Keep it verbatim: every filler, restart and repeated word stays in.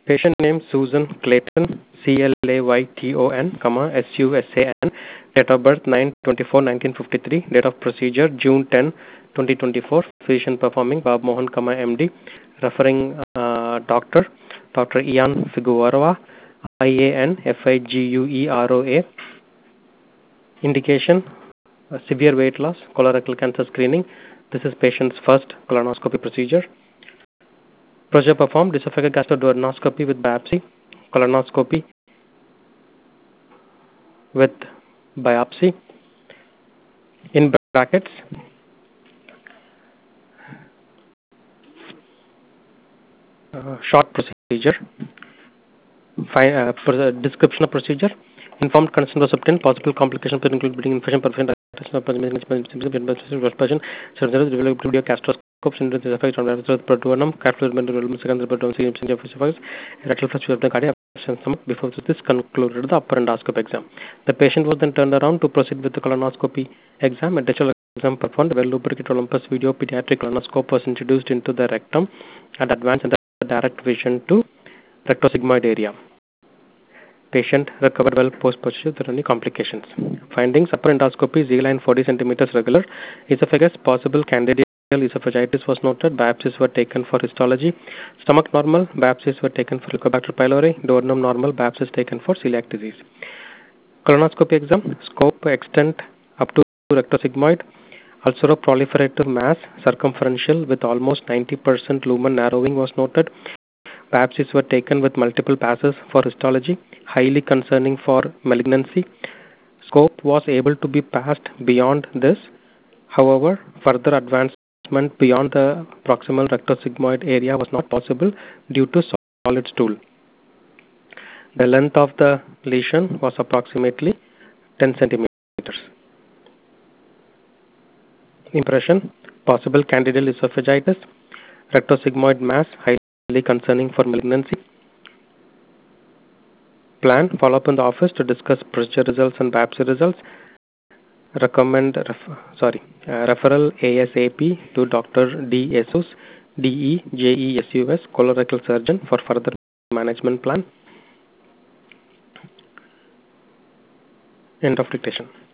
Patient name Susan Clayton, C L A Y T O N, comma, S U S A N. Date of birth nine twenty-four nineteen fifty-three. Date of procedure June tenth twenty twenty-four. Physician performing Bob Mohan, comma, M D. Referring uh, doctor Doctor Ian Figueroa, I A N F I G U E R O A. Indication uh, severe weight loss, colorectal cancer screening. This is patient's first colonoscopy procedure. Procedure performed esophageal gastroduodenoscopy with biopsy, colonoscopy with biopsy. In brackets, uh, short procedure. Fi- uh, for description of procedure. Informed consent was obtained. Possible complications could include bleeding, infection, perforation, person, surgery, developed video gastroscopes, into the effect on the peritoneum, capital secondary peritoneum, rectal flush of the cardiac stomach. Before this concluded the upper endoscope exam. The patient was then turned around to proceed with the colonoscopy exam. A digital exam performed. Well lubricated Olympus video pediatric colonoscope was introduced into the rectum and advanced in the direct vision to rectosigmoid area. Patient recovered well post-procedure without any complications. Findings: upper endoscopy, Z-line forty centimeters regular. Esophagus, possible candidal esophagitis was noted. Biopsies were taken for histology. Stomach normal. Biopsies were taken for Helicobacter pylori. Duodenum normal. Biopsies taken for celiac disease. Colonoscopy exam. Scope extent up to rectosigmoid. Ulceroproliferative mass, circumferential with almost ninety percent lumen narrowing was noted. Biopsies were taken with multiple passes for histology, highly concerning for malignancy. Scope was able to be passed beyond this. However, further advancement beyond the proximal rectosigmoid area was not possible due to solid stool. The length of the lesion was approximately ten centimeters. Impression: possible candidal esophagitis, rectosigmoid mass, highly concerning for malignancy. Plan: follow up in the office to discuss procedure results and biopsy results. Recommend ref, sorry uh, referral ASAP to Doctor D. Jesus, D E J E S U S, colorectal surgeon for further management plan. End of dictation.